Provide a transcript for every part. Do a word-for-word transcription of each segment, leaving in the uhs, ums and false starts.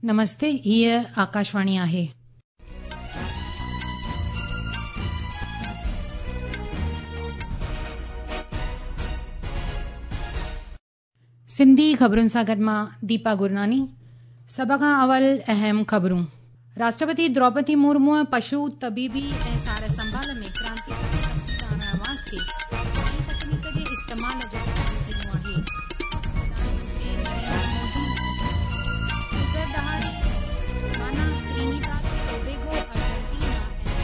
नमस्ते, हीअ आकाशवाणी आहे। सिंधी ख़बरुनि सां गॾु मां दीपा गुरनानी। सभ खां अवल अहम ख़बरूं। राष्ट्रपति द्रौपदी मुर्मू पशु तबीबी ऐं सार संभाल में क्रांतिकारी तब्दीली आणण वास्ते नई तकनीक जे इस्तेमाल जो फ़ैसिलो कयो आहे। प्रधानमंत्री नरेंद्र मोदी ईदर दहाड़े गाना, त्रिनिदाद टोबैगो, अर्जेंटीना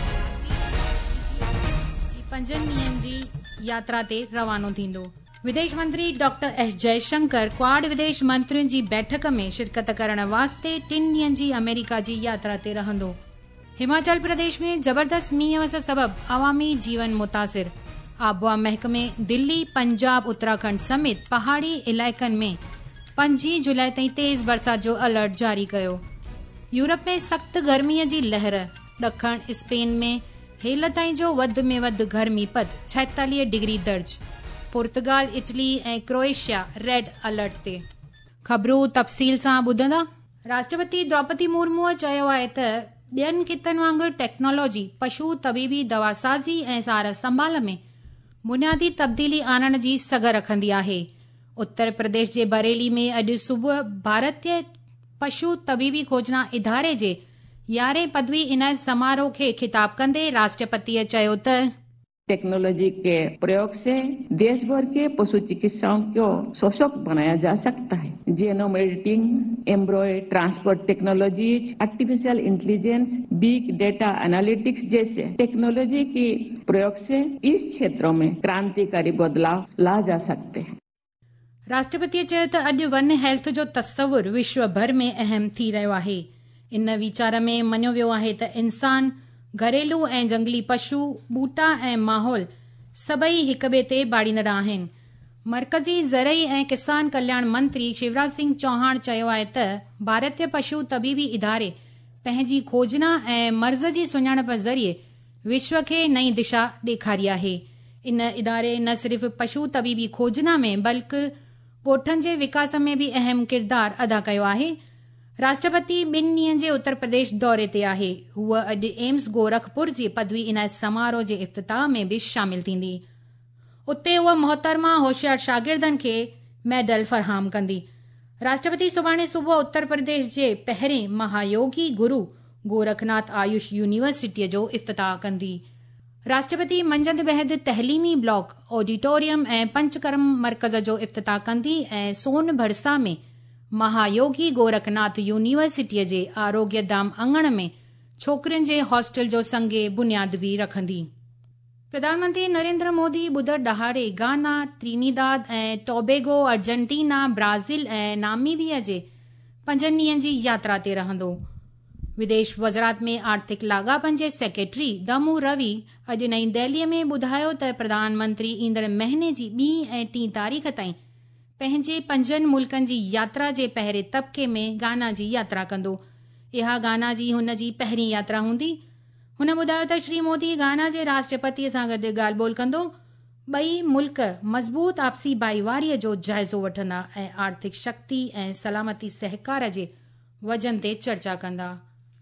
ऐं ब्राज़ील जी पंजनि ॾींहनि जी यात्रा ते रवानो थींदो। विदेश मंत्री डॉक्टर एस जयशंकर क्वाड विदेश मंत्रियुनि जी बैठक में शिरकत करण वास्ते टिन ॾींहनि जी अमेरिका जी यात्रा ते रहंदो। हिमाचल प्रदेश में जबरदस्त मींहं वस सबबि अवामी जीवन मुतासिर। आबहवा महकमे दिल्ली, पंजाब, उत्तराखंड समेत पहाड़ी इलाइक़नि में पंजी जुलाई ताईं तेज़ बरसात जो अलर्ट जारी कयो। यूरोप में सख़्त गर्मीअ जी लहर। ॾखण स्पेन में हेल ताईं जो वधि में वधि गर्मीपद छाएतालीह डिग्री दर्ज। पुर्तगाल, इटली ऐं क्रोएशिया रेड अलर्ट ते। ख़बरूं तफ़सील सां ॿुधंदा। राष्ट्रपति द्रौपदी मुर्मूअ चयो आहे त ॿियनि खितनि वांगुरु टेक्नोलॉजी पशु तबीबी दवासाज़ी ऐं सार संभाल में बुनियादी तब्दीली आणण जी सघ रखंदी आहे। उत्तर प्रदेश जे बरेली में अॼु सुबुह भारतीय पशु तबीबी खोजना इदारे जे यारहें पदवी इनायत समारोह खे खिताब कंदे राष्ट्रपतिअ चयो त टेक्नोलॉजी के प्रयोग से देश भर के पशु चिकित्साओं को सशक्त बनाया जा सकता है। Genome editing, embryo transport technologies, artificial intelligence, big data analytics जैसे टेक्नोलॉजी की प्रयोग से इस क्षेत्रों में क्रांतिकारी बदलाव ला जा सकते हैं। राष्ट्रपतिअ चयो त अॼु वन हेल्थ जो तस्वुर विश्व भर में अहम थी रहियो आहे। इन वीचार में मञियो वियो आहे त इंसान, घरेलू ऐं जंगली पशु, ॿूटा ऐं माहौल सभई हिक ॿिए ते बाड़ींदड़ आहिनि। मरकज़ी ज़रई ऐं किसान कल्याण मंत्री शिवराज सिंह चौहान चयो आहे त भारतीय पशु तबीबी इदारे पंहिंजी खोजना ऐं मर्ज़ जी सुञाणप ज़रिए विश्व खे नई दिशा ॾेखारी आहे। इन इदारे न सिर्फ़ पशु तबीबी खोजना में बल्कि ॻोठनि जे विकास में बि अहम किरदारु अदा कयो आहे। राष्ट्रपति ॿिनि ॾींहनि जे उत्तर प्रदेश दौरे ते आहे। हूअ अॼु एम्स गोरखपुर जे पदवी इनायत समारोह जे इफ़्तिताह में बि शामिल थींदी। उते हूअ मोहतरमा होशियार शागिर्दनि खे मेडल फ़रहाम कंदी। राष्ट्रपति सुभाणे सुबुह उत्तर प्रदेश जे पहिरें महायोगी गुरु गोरखनाथ आयुष यूनिवर्सिटीअ जो इफ़्तिताह कंदी। राष्ट्रपति मंझंदि बैदि तहलीमी ब्लॉक, ऑडिटोरियम ऐं पंचकर्म मर्कज़ जो इफ़्तिताह कंदी ऐं सोन भरसा में महायोगी गोरखनाथ यूनिवर्सिटीअ जे आरोग्य धाम अंगण में छोकिरियुनि जे हॉस्टल जो संगे बुनियाद बि रखंदी। प्रधानमंत्री नरेंद्र मोदी ॿुधरु ॾहाड़े गाना, त्रिनिदाद ऐं टोबैगो, अर्जेंटीना, ब्राज़ील ऐं नामीबिया जे पंजनि ॾींहनि जी यात्रा ते रहंदो। विदेश वज़ारत में आर्थिक लाॻापनि जे सेक्रेटरी दामू रवि अॼु नईं दिल्लीअ में ॿुधायो त प्रधानमंत्री ईंदड़ महीने जी ॿी ऐं टीं तारीख़ ताईं पंहिंजे पंजनि मुल्कनि जी यात्रा जे पहिरें तबके में गाना जी यात्रा कंदो। इहा गाना जी हुन जी पहिरीं यात्रा हूंदी। हुन ॿुधायो त श्री मोदी गाना जे राष्ट्रपतिअ सां गॾु ॻाल्हि ॿोल कंदो। ॿई मुल्क मज़बूत आपसी भाईवारीअ जो जाइज़ो वठंदा ऐं आर्थिक शक्ति ऐं सलामती सहकार जे वजन ते चर्चा कंदा।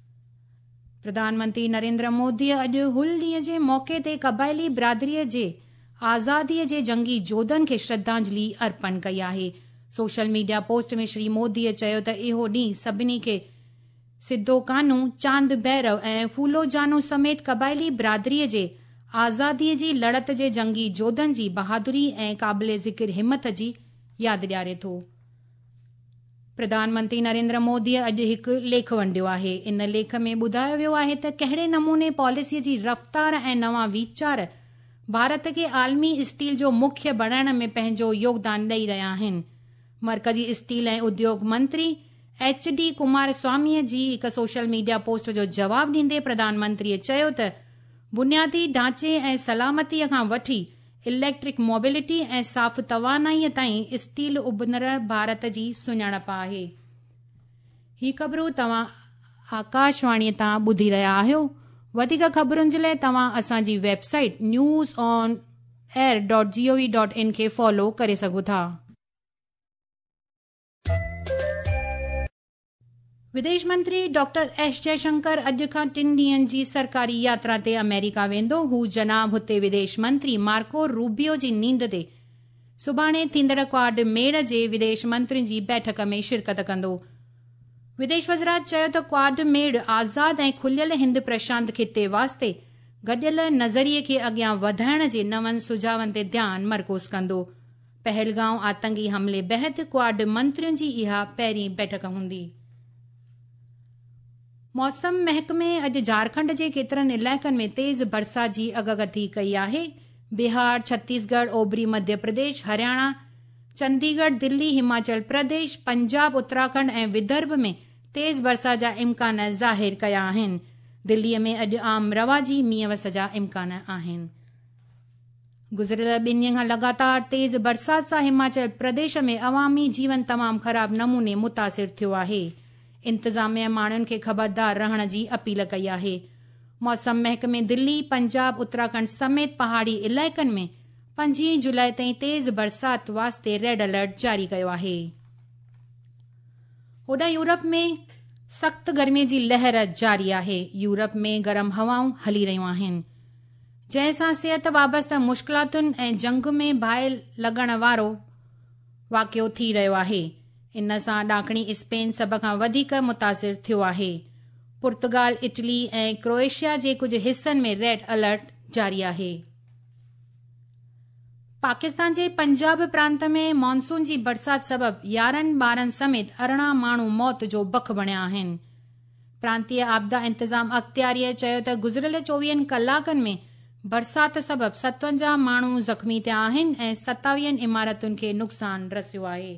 प्रधानमंत्री नरेंद्र मोदीअ अॼु हुल ॾींहं जे मौक़े ते क़बाइली बिरादरीअ जे आज़ादीअ जे जंगी जोधनि खे श्रद्धांजलि अर्पण कई आहे। सोशल मीडिया पोस्ट में श्री मोदीअ चयो त इहो ॾींहुं सभिनी खे सिद्धो कानू, चांद भैरव ऐं फूलो जानू समेत क़बाइली बिरादरीअ जे आज़ादीअ जी लड़त जे जंगी जोधनि जी बहादुरी ऐं क़ाबिले ज़िक्र हिमत जी यादि ॾियारे थो। प्रधानमंत्री नरेंद्र मोदीअ अॼु हिकु लेख वंडियो आहे। इन लेख में ॿुधायो वियो आहे त कहिड़े नमूने पॉलिसीअ जी रफ़्तार ऐं नवां वीचार भारत खे आलमी स्टील जो मुख्य बणाइण में पंहिंजो योगदान ॾेई रहिया आहिनि। मरकज़ी स्टील ऐं उद्योग मंत्री एच डी कुमार स्वामीअ जी हिकु सोशल मीडिया पोस्ट जो जवाबु ॾींदे प्रधानमंत्रीअ चयो त बुनियादी ढांचे ऐं सलामतीअ खां वठी इलेक्ट्रिक मोबिलिटी ऐं साफ़ तवानाईअ ताईं स्टील उभरंदड़ भारत जी सुञाणप आहे। ही ख़बरूं तव्हां आकाशवाणीअ तां ॿुधी रहिया आहियो। वधीक ख़बरुनि जे लाइ तव्हां असांजी website news on air dot G O V dot in खे फॉलो करे सघो था। विदेश मंत्री डॉक्टर एस जयशंकर अॼु खां टिन ॾींहनि जी सरकारी यात्रा ते अमेरिका वेंदो। हू जनाब हुते विदेश मंत्री मार्को रूबियो जी नींड ते सुभाणे थींदड़ क्वाड मेड़ जे विदेश मंत्रियुनि जी बैठक में शिरकत कंदो। विदेश वज़रात चयो त क्वाड मेड़ आज़ाद ऐं खुलियल हिंद प्रशांत खिते वास्ते गॾियल नज़रिये खे अॻियां वधाइण जे नवनि सुझावनि ते ध्यानु मर्कूज़ कंदो। पहलगांव आतंकी हमले बैदि क्वाड मंत्रियुनि जी इहा पहिरीं बैठक हूंदी। मौसम महकमे अॼु झारखंड जे केतिरनि इलाइक़नि में तेज़ बरसात जी अगकथी कई आहे। बिहार, छत्तीसगढ़, ओभरी मध्य प्रदेश, हरियाणा, चंडीगढ़, दिल्ली, हिमाचल प्रदेश, पंजाब, उत्तराखंड ऐं विदर्भ में तेज़ बरसात जा इम्कान ज़ाहिर कया आहिनि। दिल्लीअ में अॼु आम रवाजी मींहं वस जा इम्कान आहिनि। गुज़िरियल ॿिनि ॾींहनि खां लगातार तेज़ बरसात सां हिमाचल प्रदेश में अवामी जीवन तमामु ख़राब नमूने मुतासिर थियो आहे। इंतज़ामिया माण्हुनि खे ख़बरदार रहण जी अपील कई आहे। मौसम महकमे दिल्ली, पंजाब, उत्तराखंड समेत पहाड़ी इलाइक़नि में पंजी जुलाई ताईं तेज़ बरसात वास्ते रेड अलर्ट जारी कयो आहे। होॾां यूरोप में सख़्त गर्मीअ जी लहर जारी आहे। यूरोप में गरम हवाऊं हली रहियूं आहिनि, जंहिं सां सिहत वाबस्ते मुश्किलातुनि ऐं जंग में बाहि लॻण वारो वाक़ियो थी रहियो आहे। इन सां ॾाकणी स्पेन सभ खां वधीक मुतासिर थियो आहे। पुर्तगाल, इटली ऐं क्रोएशिया जे कुझु हिस्सनि में रेड अलर्ट जारी आहे। पाकिस्तान जे पंजाब प्रांत में मानसून जी बरसात सबबि यारहनि ॿारनि समेत अरिड़हं माण्हू मौत जो बख बणिया आहिनि। प्रांतीय आपदा इंतज़ाम अख़्तियारीअ चयो त गुज़िरियल चोवीहनि कलाकनि में बरसात सबबि सतवंजाह माण्हू ज़ख़्मी थिया आहिनि ऐं सतावीहनि इमारतुनि खे नुक़सान रसियो आहे।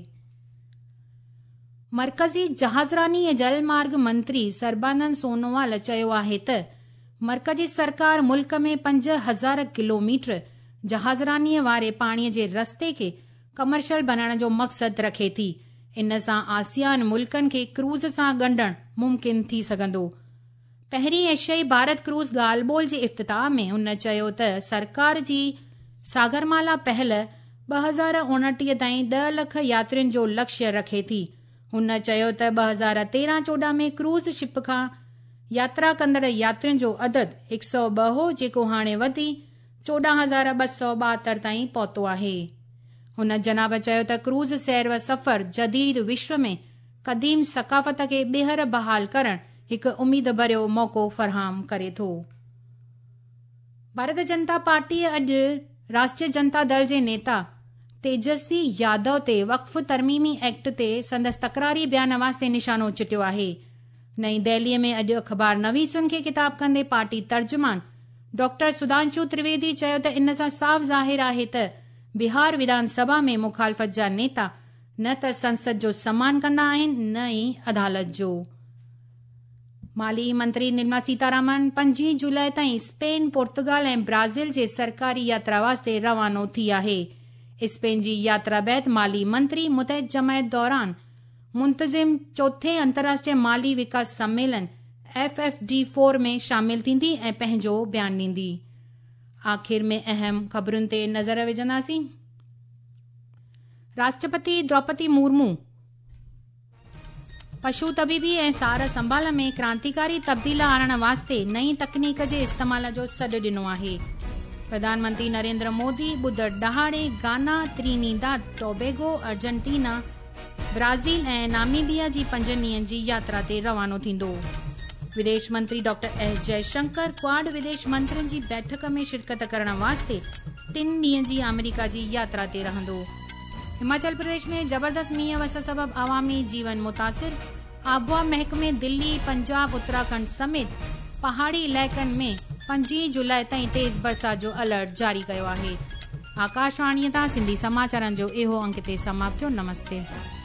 मरकज़ी जहाज़रानी ऐं जलमार्ग मंत्री सर्बानंद सोनोवाल चयो आहे त मरकज़ी सरकार मुल्क में पंज हज़ार किलोमीटर जहाज़रानीअ वारे पाणीअ जे रस्ते खे कमर्शियल बनाइण जो मक़सदु रखे थी। इन सां आसियान मुल्कनि खे क्रूज़ सां ॻंढणु मुमकिन थी सघंदो। पहिरीं एशियाई भारत क्रूज़ ॻाल्हि ॿोल जे इफ़्तिताह में हुन चयो त सरकार जी सागरमाला पहल ॿ हज़ार उणटीह ताईं ॾह लख यात्रियुनि जो लक्ष्य रखे थी। हुन चयो त ॿ हज़ार तेरहं चोॾहं में क्रूज़ शिप खां यात्रा कंदड़ यात्रियुनि जो अदद हिकु सौ ॿ हो, जेको हाणे वधी चोॾहं हज़ार ॿ सौ ॿाहतरि ताईं पहुतो आहे। हुन जनाब चयो त क्रूज़ सैर व सफ़र जदीद विश्व में क़दीम सक़ाफ़त खे ॿीहर बहाल करणु हिकु उमीद भरियो मौक़ो फ़राहम करे थो। भारतीय जनता पार्टीअ अॼु राष्ट्रीय जनता दल जे नेता तेजस्वी यादव ते वक़्फ़ तरमीमी एक्ट ते संदसि तकरारी बयान वास्ते निशानो चिटियो आहे। नईं दिल्लीअ में अॼु अख़बार नवीसुनि खे ख़िताब कंदे पार्टी तर्जुमान डॉक्टर सुधांशु त्रिवेदी चयो त इन सां साफ़ ज़ाहिर आहे त बिहार विधानसभा में मुखालफ़त जा नेता न त संसद जो सम्मान कंदा आहिनि न ई अदालत जो। माली मंत्री निर्मला सीतारामन पंजी जुलाई ताईं स्पेन, पुर्तगाल ऐं ब्राज़ील जे सरकारी यात्रा वास्ते रवानो थी आहे। स्पेन जी यात्रा बैदि माली मंत्री मुतहद जमायत दौरान मुंतज़िम चोथे अंतर्राष्ट्रीय माली विकास सम्मेलन एफ एफ डी फोर में शामिल थींदी ऐं पंहिंजो बयानु ॾींदी। आख़िर में अहम ख़बरुनि ते नज़र विझंदासीं। राष्ट्रपति द्रौपदी मुर्मू पशु तबीबी ऐं सार संभाल में क्रांतिकारी तब्दीला आणण वास्ते नई तकनीक जे इस्तेमाल जो सॾु ॾिनो आहे। प्रधानमंत्री नरेंद्र मोदी ॿुधरु ॾहाड़े Ghana, Trinidad Tobago, Argentina, Brazil ऐं नामीबिया जी पंजनि ॾींहनि जी यात्रा ते रवानो थींदो। विदेश मंत्री डॉक्टर एस जयशंकर क्वाड विदेश मंत्रियुनि जी बैठक में शिरकत करण वास्ते टिन ॾींहनि जी अमेरिका जी यात्रा ते रहंदो। हिमाचल प्रदेश में जबरदस्त मींहं वस सबबि अवामी जीवन मुतासिर। आबहवा महकमे दिल्ली, पंजाब, उत्तराखंड समेत पहाड़ी इलाइक़नि में पंजी जुलाई ताईं तेज़ बरसात जो अलर्ट जारी कयो आहे। आकाशवाणीअ तां सिंधी समाचारनि जो इहो अंक ते समाप्त थियो। नमस्ते।